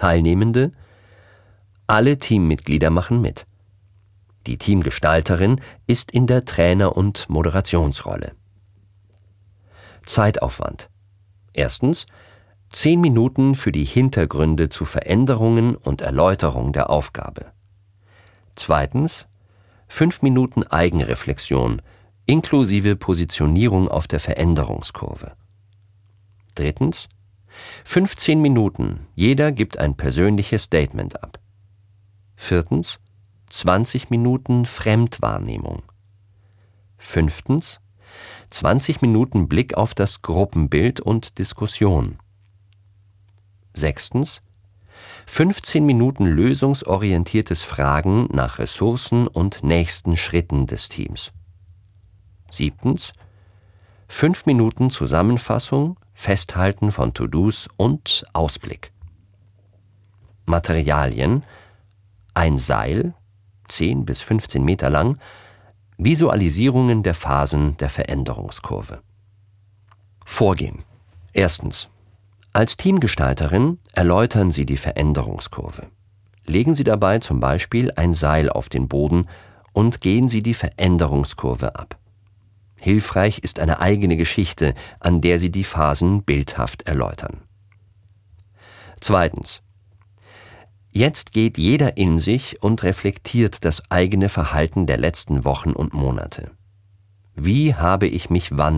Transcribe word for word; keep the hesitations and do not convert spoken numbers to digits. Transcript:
Teilnehmende: alle Teammitglieder machen mit. Die Teamgestalterin ist in der Trainer- und Moderationsrolle. Zeitaufwand: Erstens zehn Minuten für die Hintergründe zu Veränderungen und Erläuterung der Aufgabe. Zweitens fünf Minuten Eigenreflexion inklusive Positionierung auf der Veränderungskurve. Drittens fünfzehn Minuten, jeder gibt ein persönliches Statement ab. Viertens zwanzig Minuten Fremdwahrnehmung. Fünftens zwanzig Minuten Blick auf das Gruppenbild und Diskussion. Sechstens fünfzehn Minuten lösungsorientiertes Fragen nach Ressourcen und nächsten Schritten des Teams. Siebtens fünf Minuten Zusammenfassung, Festhalten von To-Dos und Ausblick. Materialien: ein Seil, zehn bis fünfzehn Meter lang, Visualisierungen der Phasen der Veränderungskurve. Vorgehen: Erstens Als Teamgestalterin erläutern Sie die Veränderungskurve. Legen Sie dabei zum Beispiel ein Seil auf den Boden und gehen Sie die Veränderungskurve ab. Hilfreich ist eine eigene Geschichte, an der Sie die Phasen bildhaft erläutern. Zweitens Jetzt geht jeder in sich und reflektiert das eigene Verhalten der letzten Wochen und Monate. Wie habe ich mich wann